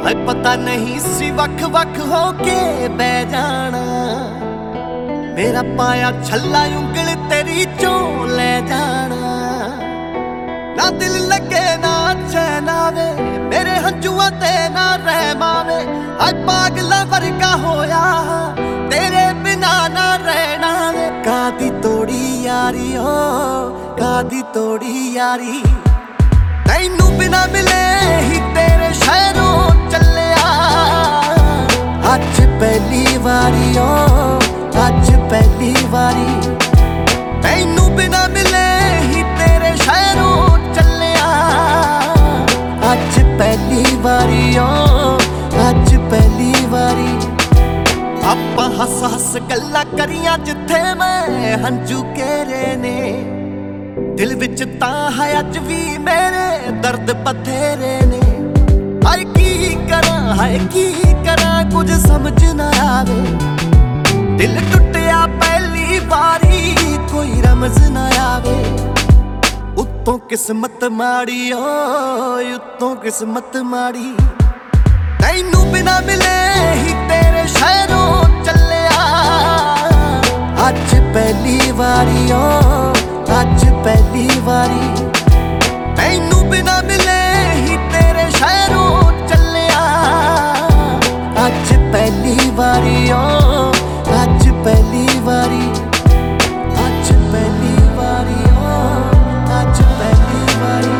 है पता नहीं सी वख वख होके बह जाना। मेरा पाया छल्ला उंगल तेरी चो ले जाना। ना दिल लगे ना चैन आवे, मेरे हंजुआ ते ना रहमावे। है पागला वर्गा होया तेरे बिना ना रहना वे। कादी तोड़ी यारी हो, कादी तोड़ी यारी। तैनू बिना मिले ही तेरे शहरों चलिया। अज पहली वारी ओ, अज पहली वारी। तैनू बिना मिले ही तेरे शहरों चलिया। अज पहली वारी ओ, अज पहली वारी। आपां हस हस गल्लां करियां जिथे मैं हंजू घेरे ने। दिल विच तां है अज भी मेरे दर्द बथेरे ने। हाय की करां, हाय की करां कुछ समझ ना आवे। दिल टुटिया पहली बारी कोई रमज ना आवे। उत्तों किस्मत माड़ी ओ, उत्तों किस्मत माड़ी। तैनू बिना मिले ही तेरे शहरों चलिया। अज पहली वारी ओ, अज पहली वारी। तैनू बिना मिले ही तेरे शहरों चलिया। अज पहली वारी ओ, अज पहली वारी। अज पहली वारी ओ, अज पहली वारी।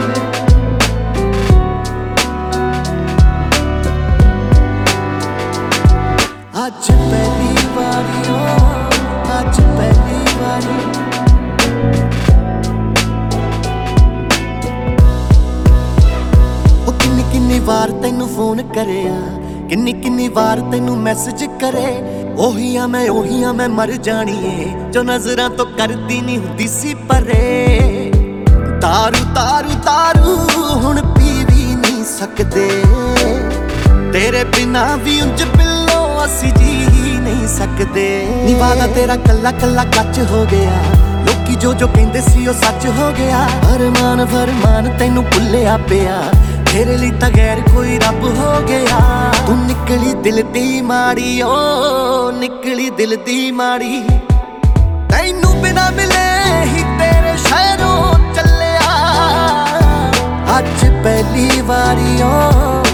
अज पहली वारी ओ, अज पहली वारी। किन्नी वार तैनू फोन करेया, किन्नी वार तैनू मैसेज करे। ओहिया मैं मर जानिए जो नजरां तो करदी नहीं हुंदी सी परे। दारू दारू दारू हुण पी भी नहीं सकदे। तेरे बिना भी उंज बिल्लो असी जी ही नहीं सकदे। निवादा तेरा कल्ला कल्ला कच हो गया। लोकी जो जो कहंदे सी ओ सच हो गया। अरमान फरमान तैनू भुल्लिया पिया। तेरे लिए तां गैर कोई रब हो गया। तू निकली दिल दी माड़ी ओ, निकली दिल दी माड़ी। तैनू बिना मिले ही तेरे शहरों चलिया। अज पहली वारी ओ,